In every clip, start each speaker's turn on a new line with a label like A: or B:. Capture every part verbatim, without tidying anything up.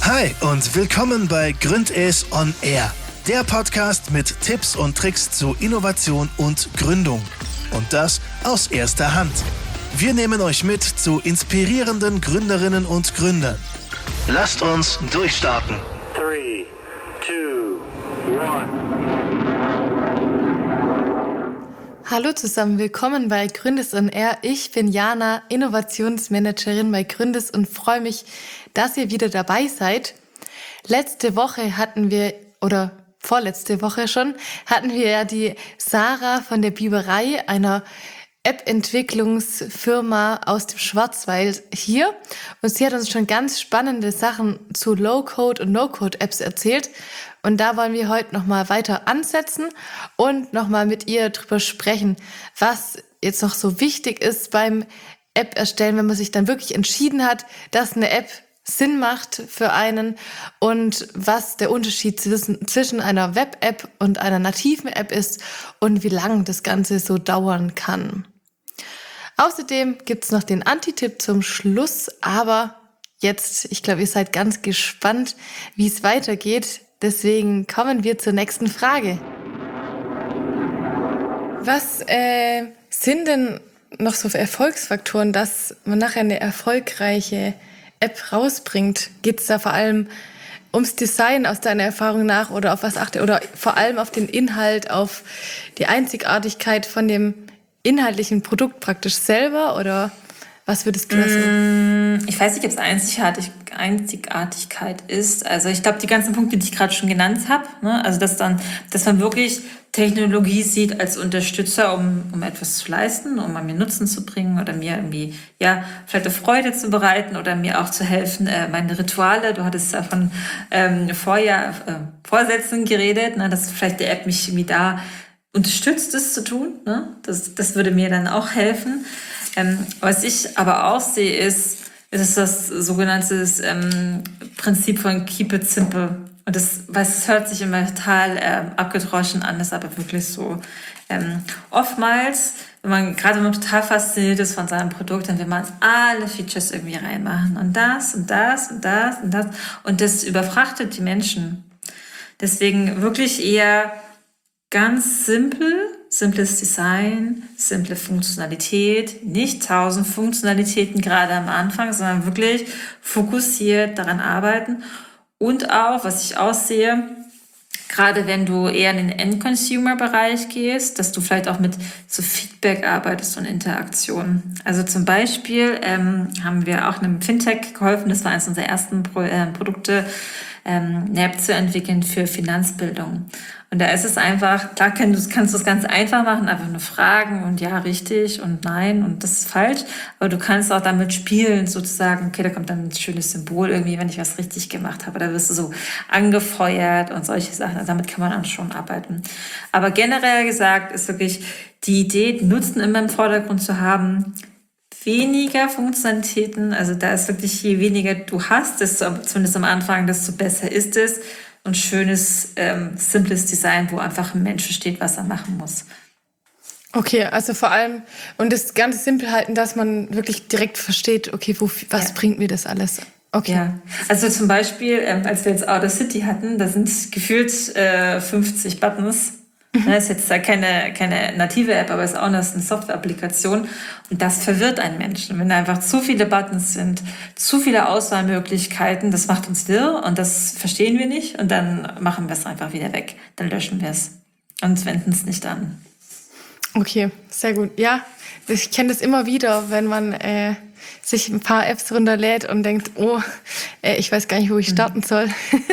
A: Hi und willkommen bei Gründes on Air, der Podcast mit Tipps und Tricks zu Innovation und Gründung. Und das aus erster Hand. Wir nehmen euch mit zu inspirierenden Gründerinnen und Gründern. Lasst uns durchstarten.
B: Three, two, one.
C: Hallo zusammen, willkommen bei Gründes on Air. Ich bin Jana, Innovationsmanagerin bei Gründes und freue mich, dass ihr wieder dabei seid. Letzte Woche hatten wir, oder vorletzte Woche schon, hatten wir ja die Sarah von der Biberei, einer App-Entwicklungsfirma aus dem Schwarzwald hier. Und sie hat uns schon ganz spannende Sachen zu Low-Code- und No-Code-Apps erzählt. Und da wollen wir heute nochmal weiter ansetzen und nochmal mit ihr drüber sprechen, was jetzt noch so wichtig ist beim App-Erstellen, wenn man sich dann wirklich entschieden hat, dass eine App Sinn macht für einen und was der Unterschied zwischen, zwischen einer Web-App und einer nativen App ist und wie lange das Ganze so dauern kann. Außerdem gibt's noch den Anti-Tipp zum Schluss, aber jetzt, ich glaube, ihr seid ganz gespannt, wie es weitergeht. Deswegen kommen wir zur nächsten Frage. Was äh, sind denn noch so für Erfolgsfaktoren, dass man nachher eine erfolgreiche App rausbringt? Geht es da vor allem ums Design aus deiner Erfahrung nach oder auf was achte oder vor allem auf den Inhalt, auf die Einzigartigkeit von dem inhaltlichen Produkt praktisch selber oder was würdest du da sagen?
D: Ich weiß nicht, ob es Einzigartig, Einzigartigkeit ist. Also ich glaube, die ganzen Punkte, die ich gerade schon genannt habe, ne? Also dass dann, dass man wirklich Technologie sieht als Unterstützer, um, um etwas zu leisten, um mir Nutzen zu bringen oder mir irgendwie, ja, vielleicht eine Freude zu bereiten oder mir auch zu helfen, äh, meine Rituale, du hattest ja von ähm, Vorjahr, äh, Vorsätzen geredet, ne? Dass vielleicht die App mich irgendwie da unterstützt, das zu tun, ne? Das, das würde mir dann auch helfen. Ähm, was ich aber auch sehe, ist, ist das sogenannte ähm, Prinzip von Keep it simple. Und das, was es hört sich immer total ähm, abgedroschen an, ist aber wirklich so. Ähm, oftmals, wenn man gerade wenn man total fasziniert ist von seinem Produkt, dann will man alle Features irgendwie reinmachen und das und das und das und das und das überfrachtet die Menschen. Deswegen wirklich eher ganz simpel, simples Design, simple Funktionalität, nicht tausend Funktionalitäten gerade am Anfang, sondern wirklich fokussiert daran arbeiten. Und auch, was ich aussehe, gerade wenn du eher in den End-Consumer-Bereich gehst, dass du vielleicht auch mit so Feedback arbeitest und Interaktion. Also zum Beispiel ähm, haben wir auch einem Fintech geholfen, das war eines unserer ersten Pro- äh, Produkte, ähm, eine App zu entwickeln für Finanzbildung. Und da ist es einfach, klar kannst du, kannst du es ganz einfach machen, einfach nur fragen und ja, richtig und nein und das ist falsch. Aber du kannst auch damit spielen, sozusagen, okay, da kommt dann ein schönes Symbol irgendwie, wenn ich was richtig gemacht habe. Da wirst du so angefeuert und solche Sachen. Also damit kann man dann schon arbeiten. Aber generell gesagt ist wirklich die Idee, Nutzen immer im Vordergrund zu haben, weniger Funktionalitäten. Also da ist wirklich, je weniger du hast, desto, zumindest am Anfang, desto besser ist es. Und schönes, ähm, simples Design, wo einfach ein Mensch versteht, was er machen muss.
C: Okay, also vor allem, und das Ganze simpel halten, dass man wirklich direkt versteht, okay, wo, was ja. bringt mir das alles? Okay.
D: Ja, also zum Beispiel, ähm, als wir jetzt Outer City hatten, da sind gefühlt äh, fünfzig Buttons. Das ist jetzt keine, keine native App, aber ist auch eine Software-Applikation. Und das verwirrt einen Menschen. Wenn da einfach zu viele Buttons sind, zu viele Auswahlmöglichkeiten, das macht uns wirr und das verstehen wir nicht. Und dann machen wir es einfach wieder weg. Dann löschen wir es und wenden es nicht an.
C: Okay, sehr gut. Ja, ich kenne das immer wieder, wenn man äh, sich ein paar Apps runterlädt und denkt, oh, äh, ich weiß gar nicht, wo ich starten soll.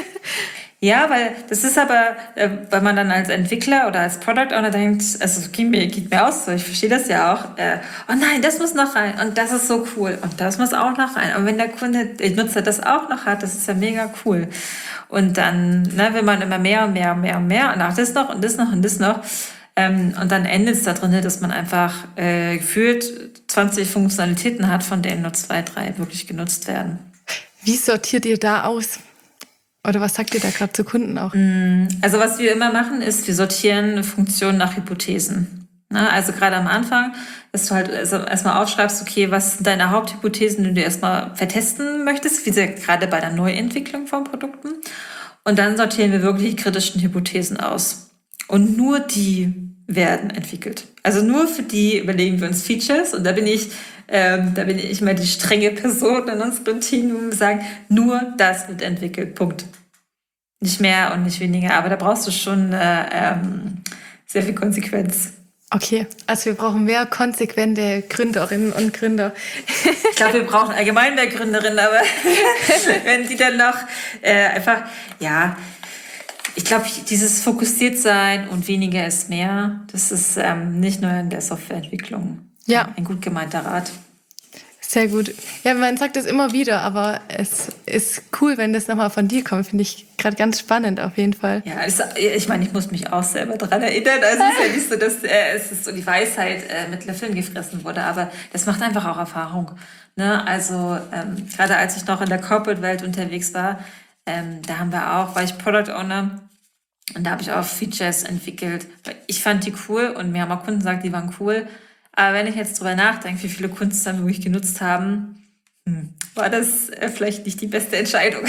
D: Ja, weil das ist aber, äh, weil man dann als Entwickler oder als Product Owner denkt, also geht mir, geht mir aus so, ich verstehe das ja auch, äh, oh nein, das muss noch rein und das ist so cool und das muss auch noch rein. Und wenn der Kunde, der Nutzer das auch noch hat, das ist ja mega cool. Und dann, ne, will man immer mehr und mehr und mehr und mehr und auch das noch und das noch und das noch. Ähm, und dann endet es da drin, dass man einfach äh, gefühlt zwanzig Funktionalitäten hat, von denen nur zwei, drei wirklich genutzt werden.
C: Wie sortiert ihr da aus? Oder was sagt ihr da gerade zu Kunden auch?
D: Also was wir immer machen, ist, wir sortieren Funktionen nach Hypothesen. Na, also gerade am Anfang, dass du halt also erstmal aufschreibst, okay, was sind deine Haupthypothesen, die du erstmal vertesten möchtest, wie gesagt, gerade bei der Neuentwicklung von Produkten. Und dann sortieren wir wirklich die kritischen Hypothesen aus. Und nur die werden entwickelt. Also nur für die überlegen wir uns Features. Und da bin ich, ähm, da bin ich mal die strenge Person in unserem Team, wo wir sagen, nur das wird entwickelt. Punkt. Nicht mehr und nicht weniger. Aber da brauchst du schon äh, ähm, sehr viel Konsequenz.
C: Okay, also wir brauchen mehr konsequente Gründerinnen und Gründer.
D: Ich glaube, wir brauchen allgemein mehr Gründerinnen, aber wenn die dann noch äh, einfach, ja, ich glaube, dieses fokussiert sein und weniger ist mehr, das ist ähm, nicht nur in der Softwareentwicklung
C: Ja.
D: ein gut gemeinter Rat.
C: Sehr gut. Ja, man sagt das immer wieder, aber es ist cool, wenn das nochmal von dir kommt. Finde ich gerade ganz spannend auf jeden Fall.
D: Ja, es, ich meine, ich muss mich auch selber daran erinnern. Also es ist ja nicht so, dass äh, es ist so die Weisheit äh, mit Löffeln gefressen wurde, aber das macht einfach auch Erfahrung. Ne? Also ähm, gerade als ich noch in der Corporate-Welt unterwegs war, ähm, da haben wir auch, war ich Product Owner und da habe ich auch Features entwickelt. Ich fand die cool und mir haben auch Kunden gesagt, die waren cool. Aber wenn ich jetzt drüber nachdenke, wie viele Kunden es dann wirklich genutzt haben, hm, war das äh, vielleicht nicht die beste Entscheidung.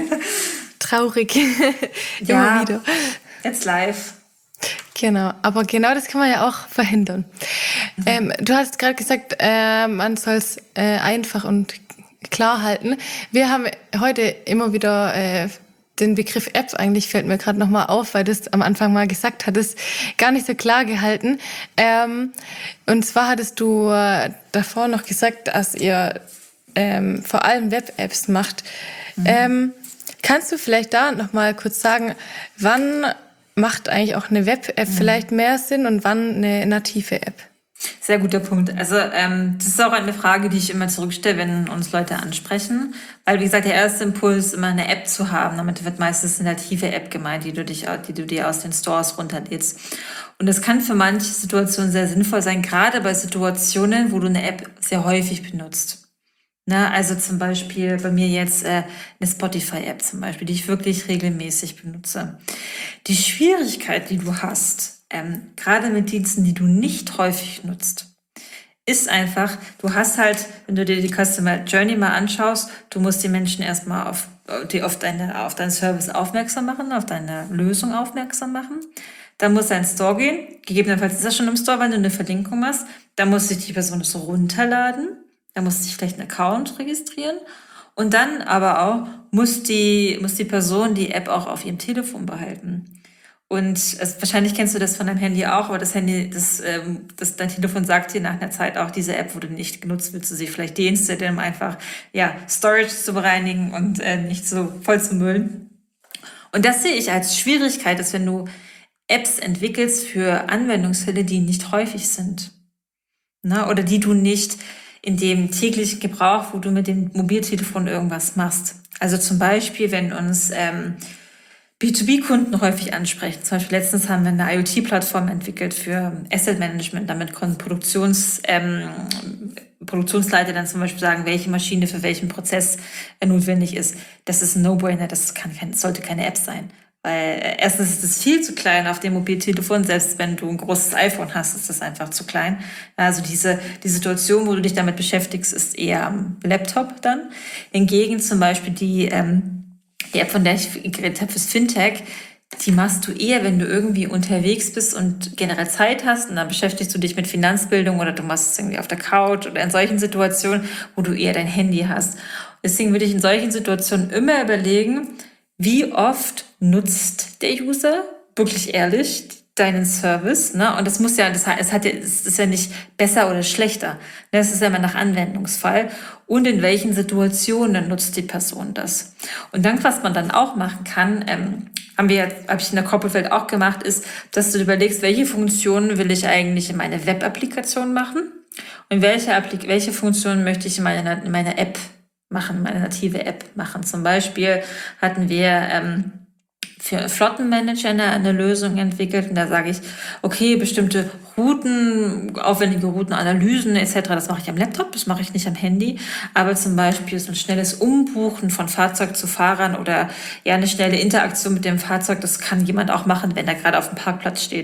C: Traurig.
D: Ja,
C: Immer wieder.
D: Jetzt live.
C: Genau, aber genau das kann man ja auch verhindern. Mhm. Ähm, du hast gerade gesagt, äh, man soll es äh, einfach und klar halten. Wir haben heute immer wieder äh, den Begriff App, eigentlich fällt mir gerade nochmal auf, weil du es am Anfang mal gesagt hattest, gar nicht so klar gehalten. Ähm, und zwar hattest du äh, davor noch gesagt, dass ihr ähm, vor allem Web-Apps macht. Mhm. Ähm, kannst du vielleicht da nochmal kurz sagen, wann macht eigentlich auch eine Web-App mhm. vielleicht mehr Sinn und wann eine native App?
D: Sehr guter Punkt. Also ähm, das ist auch eine Frage, die ich immer zurückstelle, wenn uns Leute ansprechen. Weil, wie gesagt, der erste Impuls ist immer eine App zu haben. Damit wird meistens eine native App gemeint, die du, dich, die du dir aus den Stores runterlädst. Und das kann für manche Situationen sehr sinnvoll sein, gerade bei Situationen, wo du eine App sehr häufig benutzt. Na, also zum Beispiel bei mir jetzt äh, eine Spotify-App zum Beispiel, die ich wirklich regelmäßig benutze. Die Schwierigkeit, die du hast, ähm, gerade mit Diensten, die du nicht häufig nutzt, ist einfach, du hast halt, wenn du dir die Customer Journey mal anschaust, du musst die Menschen erstmal auf, die auf, deine, auf deinen Service aufmerksam machen, auf deine Lösung aufmerksam machen. Dann muss er in den Store gehen, gegebenenfalls ist er schon im Store, wenn du eine Verlinkung hast. Dann muss sich die Person das runterladen. Da muss sich vielleicht einen Account registrieren und dann aber auch muss die, muss die Person die App auch auf ihrem Telefon behalten. Und es, wahrscheinlich kennst du das von deinem Handy auch, aber das Handy, das, ähm, das, dein Telefon sagt dir nach einer Zeit auch, diese App wurde nicht genutzt, willst du sie vielleicht deinstallieren, um einfach ja, Storage zu bereinigen und äh, nicht so voll zu müllen. Und das sehe ich als Schwierigkeit, dass wenn du Apps entwickelst für Anwendungsfälle, die nicht häufig sind, na, oder die du nicht in dem täglichen Gebrauch, wo du mit dem Mobiltelefon irgendwas machst. Also zum Beispiel, wenn uns ähm, B zwei B-Kunden häufig ansprechen. Zum Beispiel letztens haben wir eine IoT-Plattform entwickelt für Asset Management. Damit konnten Produktions, ähm, Produktionsleiter dann zum Beispiel sagen, welche Maschine für welchen Prozess notwendig ist. Das ist ein No-Brainer, das kann, kein, sollte keine App sein. Weil erstens ist es viel zu klein auf dem Mobiltelefon, selbst wenn du ein großes iPhone hast, ist das einfach zu klein. Also diese die Situation, wo du dich damit beschäftigst, ist eher am Laptop dann. Hingegen zum Beispiel die, ähm, die App, von der ich geredet habe, fürs Fintech, die machst du eher, wenn du irgendwie unterwegs bist und generell Zeit hast und dann beschäftigst du dich mit Finanzbildung oder du machst es irgendwie auf der Couch oder in solchen Situationen, wo du eher dein Handy hast. Deswegen würde ich in solchen Situationen immer überlegen, wie oft nutzt der User wirklich ehrlich deinen Service? Ne? Und das muss ja, das, es hat ja, es ist ja nicht besser oder schlechter. Das ist ja immer nach Anwendungsfall. Und in welchen Situationen nutzt die Person das? Und dann, was man dann auch machen kann, ähm, haben wir, habe ich in der Corporate-Welt auch gemacht, ist, dass du überlegst, welche Funktionen will ich eigentlich in meine Web-Applikation machen und welche, Applik- welche Funktionen möchte ich in meiner, in meiner App machen, meine native App machen. Zum Beispiel hatten wir ähm, für Flottenmanager eine, eine Lösung entwickelt und da sage ich, okay, bestimmte Routen, aufwendige Routenanalysen et cetera, das mache ich am Laptop, das mache ich nicht am Handy, aber zum Beispiel so ein schnelles Umbuchen von Fahrzeug zu Fahrern oder ja eine schnelle Interaktion mit dem Fahrzeug, das kann jemand auch machen, wenn er gerade auf dem Parkplatz steht.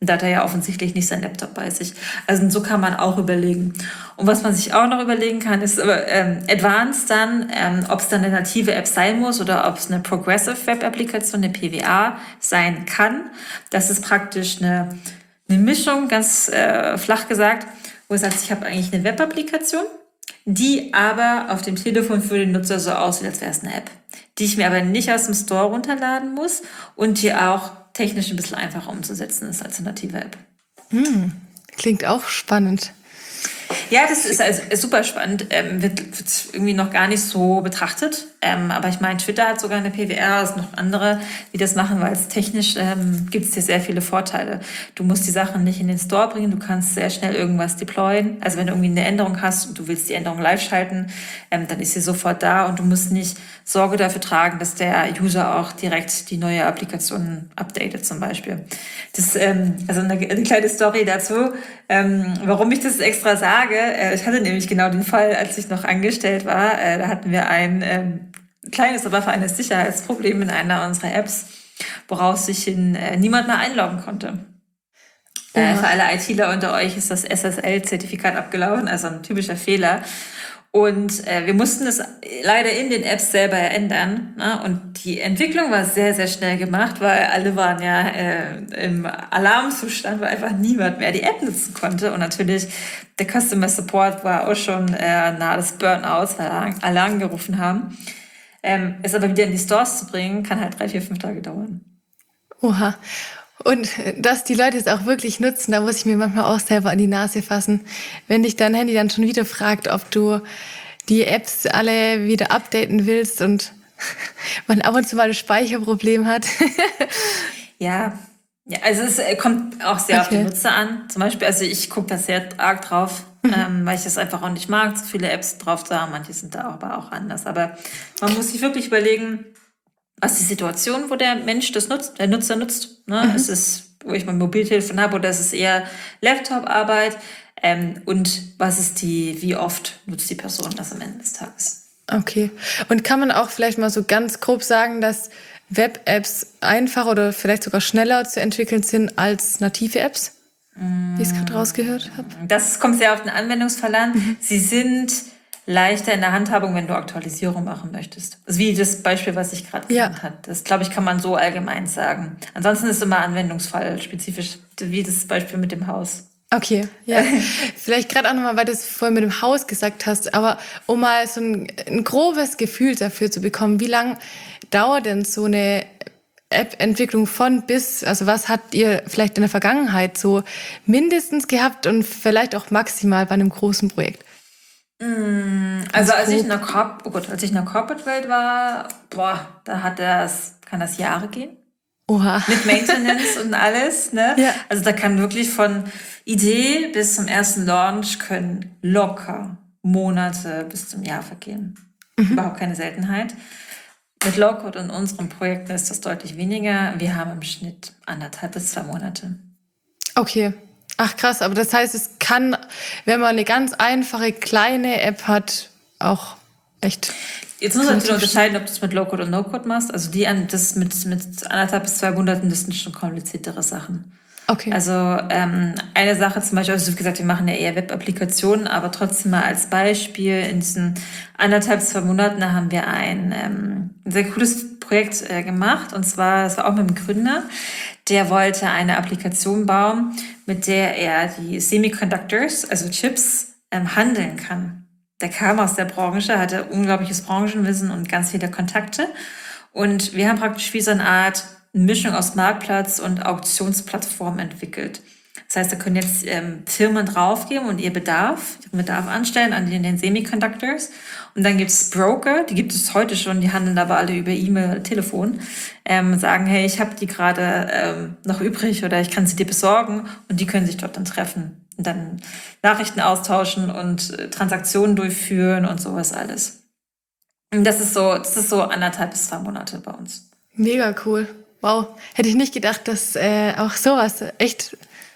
D: Und da hat er ja offensichtlich nicht sein Laptop bei sich. Also so kann man auch überlegen. Und was man sich auch noch überlegen kann, ist aber ähm, Advanced dann, ähm, ob es dann eine native App sein muss oder ob es eine Progressive Web-Applikation, eine P W A sein kann. Das ist praktisch eine, eine Mischung, ganz äh, flach gesagt, wo es sagt, ich habe eigentlich eine Web-Applikation, die aber auf dem Telefon für den Nutzer so aussieht, als wäre es eine App, die ich mir aber nicht aus dem Store runterladen muss und die auch technisch ein bisschen einfacher umzusetzen ist als eine native App.
C: Hm, klingt auch spannend.
D: Ja, das ist also super spannend. Ähm, wird, wird irgendwie noch gar nicht so betrachtet. Ähm, aber ich meine, Twitter hat sogar eine P W R, es sind noch andere, die das machen, weil es technisch ähm, gibt es hier sehr viele Vorteile. Du musst die Sachen nicht in den Store bringen, du kannst sehr schnell irgendwas deployen. Also wenn du irgendwie eine Änderung hast und du willst die Änderung live schalten, ähm, dann ist sie sofort da und du musst nicht Sorge dafür tragen, dass der User auch direkt die neue Applikation updatet zum Beispiel. Das, ähm, also eine, eine kleine Story dazu, ähm, warum ich das extra sage. Äh, ich hatte nämlich genau den Fall, als ich noch angestellt war, äh, da hatten wir ein ähm, kleines, aber feines Sicherheitsproblem in einer unserer Apps, woraus sich hin äh, niemand mehr einloggen konnte. Ja. Äh, für alle ITler unter euch ist das S S L-Zertifikat abgelaufen, also ein typischer Fehler. Und äh, wir mussten es leider in den Apps selber ändern. Ne? Und die Entwicklung war sehr, sehr schnell gemacht, weil alle waren ja äh, im Alarmzustand, weil einfach niemand mehr die App nutzen konnte. Und natürlich der Customer Support war auch schon äh, nahe des Burnouts, weil Alarm, Alarm gerufen haben. Ähm, es aber wieder in die Stores zu bringen, kann halt drei, vier, fünf Tage dauern.
C: Oha. Und dass die Leute es auch wirklich nutzen, da muss ich mir manchmal auch selber an die Nase fassen. Wenn dich dein Handy dann schon wieder fragt, ob du die Apps alle wieder updaten willst und man ab und zu mal ein Speicherproblem hat.
D: Ja, ja, also es kommt auch sehr okay. auf den Nutzer an. Zum Beispiel, also ich gucke da sehr arg drauf, mhm. ähm, weil ich das einfach auch nicht mag, so viele Apps drauf zu haben. Manche sind da aber auch anders. Aber man muss sich wirklich überlegen, was die Situation, wo der Mensch das nutzt, der Nutzer nutzt. Ne? Mhm. Ist es, wo ich mein Mobiltelefon habe, oder ist es eher Laptop-Arbeit? Ähm, und was ist die, wie oft nutzt die Person das am Ende des Tages?
C: Okay. Und kann man auch vielleicht mal so ganz grob sagen, dass Web-Apps einfacher oder vielleicht sogar schneller zu entwickeln sind als native Apps? Mm. Wie ich es gerade rausgehört habe.
D: Das kommt sehr auf den Anwendungsfall an. Mhm. Sie sind leichter in der Handhabung, wenn du Aktualisierung machen möchtest. Also wie das Beispiel, was ich gerade genannt ja. habe. Das, glaube ich, kann man so allgemein sagen. Ansonsten ist es immer Anwendungsfall spezifisch, wie das Beispiel mit dem Haus.
C: Okay, ja. Vielleicht gerade auch nochmal, weil du es vorhin mit dem Haus gesagt hast, aber um mal so ein, ein grobes Gefühl dafür zu bekommen, wie lang dauert denn so eine App-Entwicklung von bis, also was habt ihr vielleicht in der Vergangenheit so mindestens gehabt und vielleicht auch maximal bei einem großen Projekt?
D: Also als ich in der Corp- oh Gott, als ich in der Corporate-Welt war, boah, da hat das, kann das Jahre gehen.
C: Oha.
D: Mit Maintenance und alles, ne?
C: Ja.
D: Also da kann wirklich von Idee bis zum ersten Launch können locker Monate bis zum Jahr vergehen. Mhm. Überhaupt keine Seltenheit. Mit Low-Code und unseren Projekten ist das deutlich weniger. Wir haben im Schnitt anderthalb bis zwei Monate.
C: Okay. Ach krass, aber das heißt, es kann, wenn man eine ganz einfache, kleine App hat, auch echt...
D: Jetzt muss man natürlich unterscheiden, ob du es mit Low-Code und No-Code machst. Also die das mit, mit anderthalb bis zwei Monaten, das sind schon kompliziertere Sachen.
C: Okay.
D: Also ähm, eine Sache zum Beispiel, also wie gesagt, wir machen ja eher Web-Applikationen, aber trotzdem mal als Beispiel, in diesen anderthalb, zwei Monaten haben wir ein, ähm, ein sehr cooles Projekt äh, gemacht. Und zwar, das war auch mit dem Gründer, der wollte eine Applikation bauen, mit der er die Semiconductors, also Chips, ähm, handeln kann. Der kam aus der Branche, hatte unglaubliches Branchenwissen und ganz viele Kontakte. Und wir haben praktisch wie so eine Art Mischung aus Marktplatz und Auktionsplattform entwickelt. Das heißt, da können jetzt ähm, Firmen draufgeben und ihr Bedarf, ihren Bedarf anstellen an den, den Semiconductors. Und dann gibt es Broker, die gibt es heute schon, die handeln aber alle über E-Mail oder Telefon, ähm, sagen, hey, ich habe die gerade ähm, noch übrig oder ich kann sie dir besorgen, und die können sich dort dann treffen und dann Nachrichten austauschen und äh, Transaktionen durchführen und sowas alles. Und das ist so, das ist so anderthalb bis zwei Monate bei uns.
C: Mega cool. Wow. Hätte ich nicht gedacht, dass äh, auch sowas echt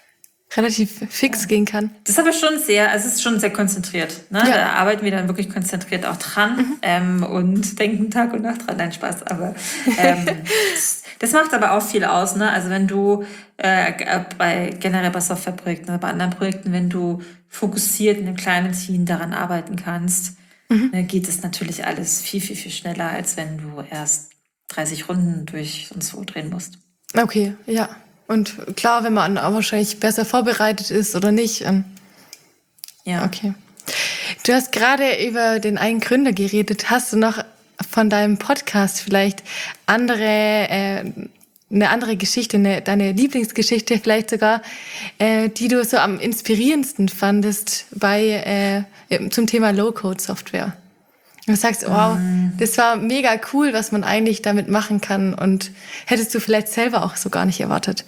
C: relativ fix gehen kann.
D: Das ist aber schon sehr, also es ist schon sehr konzentriert. Ne?
C: Ja.
D: Da arbeiten wir dann wirklich konzentriert auch dran mhm. ähm, und denken Tag und Nacht dran. Nein, Spaß, aber ähm, das, das macht aber auch viel aus. Ne? Also wenn du äh, bei generell bei Softwareprojekten oder bei anderen Projekten, wenn du fokussiert in einem kleinen Team daran arbeiten kannst, mhm. dann geht es natürlich alles viel, viel, viel schneller, als wenn du erst dreißig Runden durch und so drehen musst.
C: Okay, ja. Und klar, wenn man auch wahrscheinlich besser vorbereitet ist oder nicht. Ähm,
D: ja.
C: Okay. Du hast gerade über den einen Gründer geredet. Hast du noch von deinem Podcast vielleicht andere, äh, eine andere Geschichte, eine, deine Lieblingsgeschichte vielleicht sogar, äh, die du so am inspirierendsten fandest bei äh, zum Thema Low-Code-Software? Du sagst, wow, das war mega cool, was man eigentlich damit machen kann, und hättest du vielleicht selber auch so gar nicht erwartet?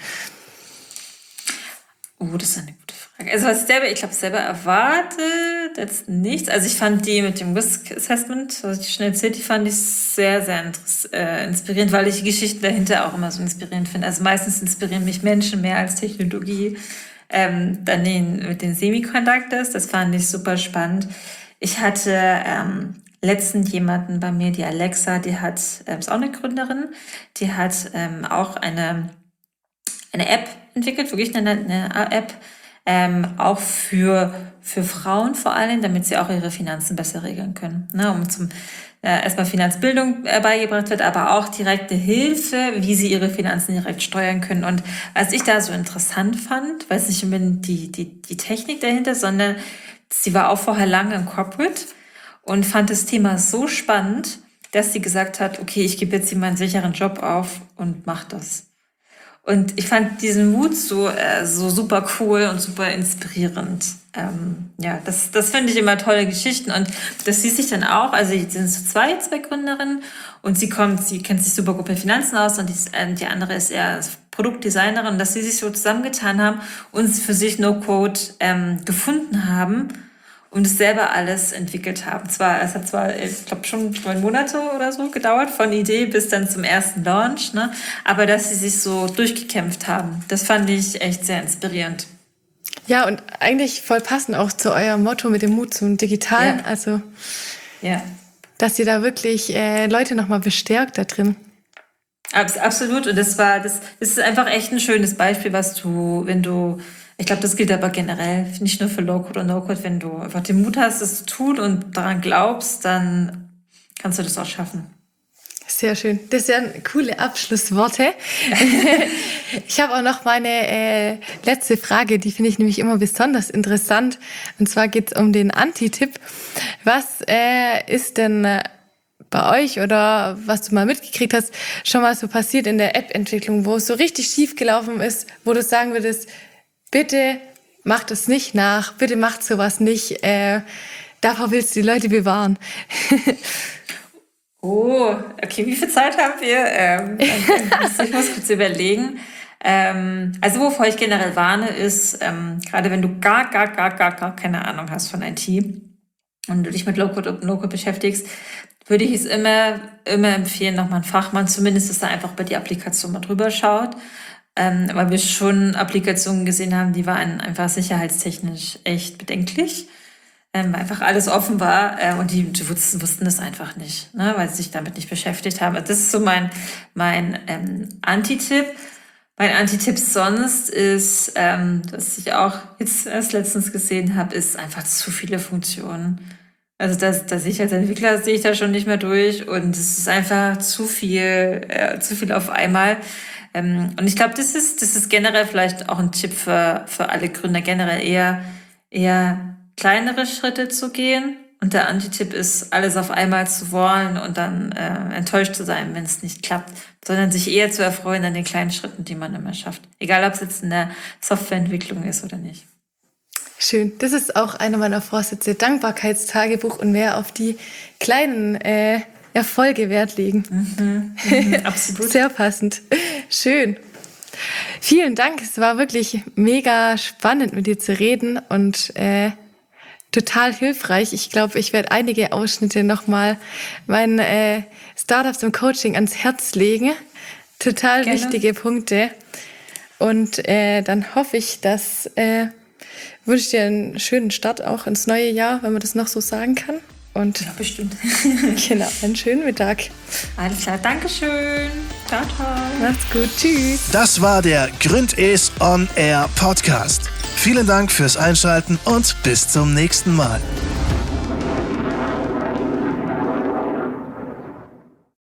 D: Oh, das ist eine gute Frage. Also was ich selber, ich glaube, selber erwartet jetzt nichts. Also ich fand die mit dem Risk Assessment, was ich schon erzählt, die fand ich sehr, sehr interess- äh, inspirierend, weil ich die Geschichten dahinter auch immer so inspirierend finde. Also meistens inspirieren mich Menschen mehr als Technologie. Ähm, dann den, mit den Semiconductors, das fand ich super spannend. Ich hatte ähm, letztens jemanden bei mir, die Alexa, die hat, ähm, ist auch eine Gründerin, die hat ähm, auch eine, eine App entwickelt, wirklich eine, eine App, ähm, auch für, für Frauen vor allem, damit sie auch ihre Finanzen besser regeln können. Ne, um zum äh, erstmal Finanzbildung äh, beigebracht wird, aber auch direkte Hilfe, wie sie ihre Finanzen direkt steuern können. Und was ich da so interessant fand, weiß nicht unbedingt die, die, die Technik dahinter, sondern sie war auch vorher lange im Corporate und fand das Thema so spannend, dass sie gesagt hat, okay, ich gebe jetzt hier meinen sicheren Job auf und mach das. Und ich fand diesen Mut so, äh, so super cool und super inspirierend. Ähm, ja, das, das finde ich immer tolle Geschichten. Und das sieht sich dann auch, also die sind so zwei, zwei Gründerinnen, und sie kommt, sie kennt sich super gut mit Finanzen aus, und die, äh, die andere ist eher Produktdesignerin, dass sie sich so zusammengetan haben und für sich No-Code ähm, gefunden haben und es selber alles entwickelt haben. Zwar, es hat zwar, ich glaube, schon neun Monate oder so gedauert, von Idee bis dann zum ersten Launch, ne? Aber dass sie sich so durchgekämpft haben, das fand ich echt sehr inspirierend.
C: Ja, und eigentlich voll passend auch zu eurem Motto mit dem Mut zum Digitalen.
D: Ja.
C: Also,
D: ja.
C: dass ihr da wirklich äh, Leute nochmal bestärkt da drin.
D: Abs- absolut. Und das war, das, das ist einfach echt ein schönes Beispiel, was du, wenn du, ich glaube, das gilt aber generell, nicht nur für Low-Code oder No-Code, wenn du einfach den Mut hast, es zu tun und daran glaubst, dann kannst du das auch schaffen.
C: Sehr schön. Das sind coole Abschlussworte. Ich habe auch noch meine äh, letzte Frage, die finde ich nämlich immer besonders interessant. Und zwar geht es um den Anti-Tipp. Was äh, ist denn äh, bei euch, oder was du mal mitgekriegt hast, schon mal so passiert in der App-Entwicklung, wo es so richtig schief gelaufen ist, wo du sagen würdest, bitte macht es nicht nach, bitte macht sowas nicht, äh, davor willst du die Leute bewahren.
D: Oh, okay, wie viel Zeit haben wir? Ähm, ich muss kurz überlegen. Ähm, also wovor ich generell warne, ist, ähm, gerade wenn du gar, gar, gar, gar, gar keine Ahnung hast von I T und du dich mit Low-Code und No-Code beschäftigst, würde ich es immer, immer empfehlen, nochmal einen Fachmann, zumindest, dass er einfach bei die Applikation mal drüber schaut. Ähm, weil wir schon Applikationen gesehen haben, die waren einfach sicherheitstechnisch echt bedenklich. Ähm, weil einfach alles offen war, äh, und die, die wussten, wussten das einfach nicht, ne, weil sie sich damit nicht beschäftigt haben. Also das ist so mein, mein ähm, Anti-Tipp. Mein Anti-Tipp sonst ist, ähm, was ich auch jetzt erst letztens gesehen habe, ist einfach zu viele Funktionen. Also das, das sehe ich als Entwickler, sehe ich da schon nicht mehr durch, und es ist einfach zu viel, äh, zu viel auf einmal. Ähm, und ich glaube, das ist, das ist generell vielleicht auch ein Tipp für, für alle Gründer, generell eher, eher kleinere Schritte zu gehen. Und der Anti-Tipp ist, alles auf einmal zu wollen und dann äh, enttäuscht zu sein, wenn es nicht klappt, sondern sich eher zu erfreuen an den kleinen Schritten, die man immer schafft. Egal, ob es jetzt in der Softwareentwicklung ist oder nicht.
C: Schön. Das ist auch einer meiner Vorsätze, Dankbarkeitstagebuch, und mehr auf die kleinen äh, Erfolge Wert legen.
D: Mhm, mhm, absolut.
C: Sehr passend. Schön. Vielen Dank. Es war wirklich mega spannend, mit dir zu reden, und äh, total hilfreich. Ich glaube, ich werde einige Ausschnitte nochmal meinen äh, Startups im Coaching ans Herz legen. Total
D: Gerne.
C: wichtige Punkte. Und äh, dann hoffe ich, dass äh, wünsche ich dir einen schönen Start auch ins neue Jahr, wenn man das noch so sagen kann. Und
D: Ja, bestimmt.
C: genau, einen schönen Mittag.
D: Alles klar, Dankeschön. Ciao, ciao.
C: Macht's gut. Tschüss.
A: Das war der Gründes On Air Podcast. Vielen Dank fürs Einschalten und bis zum nächsten Mal.